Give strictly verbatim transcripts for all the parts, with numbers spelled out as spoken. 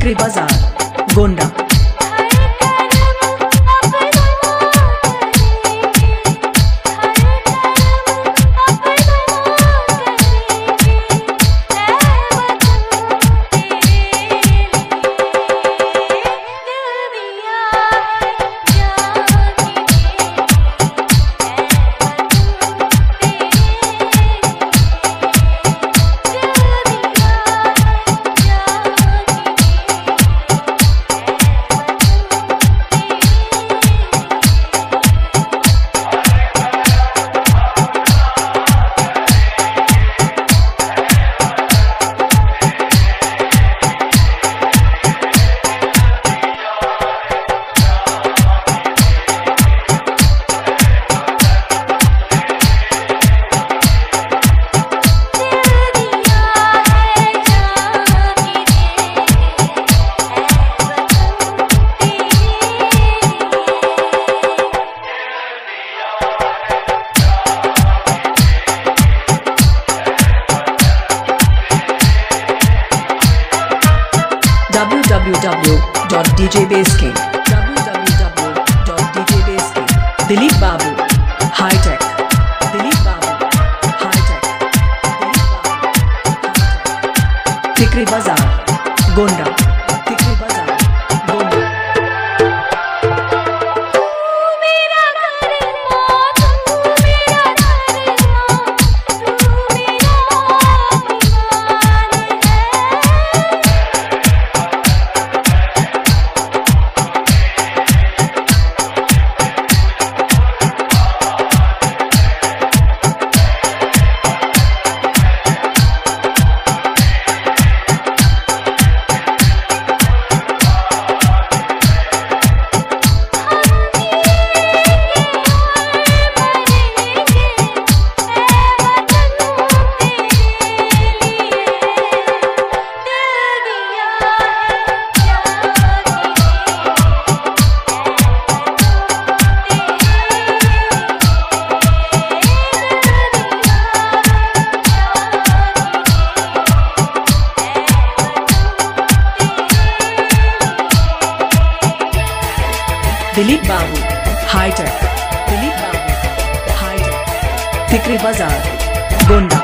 टिकरी बाजार, Gonda. w w w dot d j basking w w w dot d j basking Dilip बाबू high tech Dilip बाबू high tech Dilip बाबू high tech टिकरी बाजार, गोंडा। टिकरी बाजार, गोंडा। दिलीप बाबू हाई टेक दिलीप बाबू हाई टेक टिकरी बाजार, गोंडा।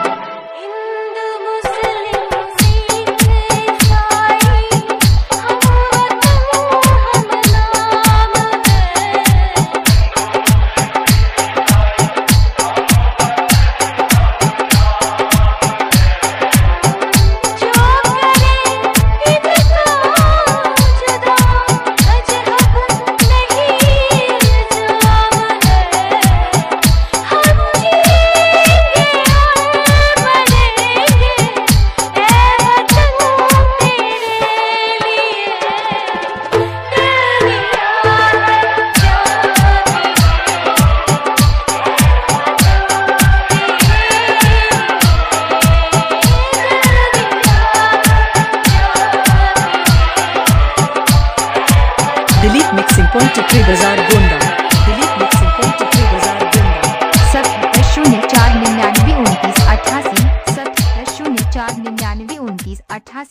दिलीप मिक्सिंग पॉइंट टिकरी बाजार, गोंडा। दिलीप मिक्सिंग पॉइंट टिकरी बाजार, गोंडा। सत्तर शून्य चार निन्यानवे उनतीस अट्ठासी सत्तर शून्य चार निन्यानवे उनतीस अट्ठासी।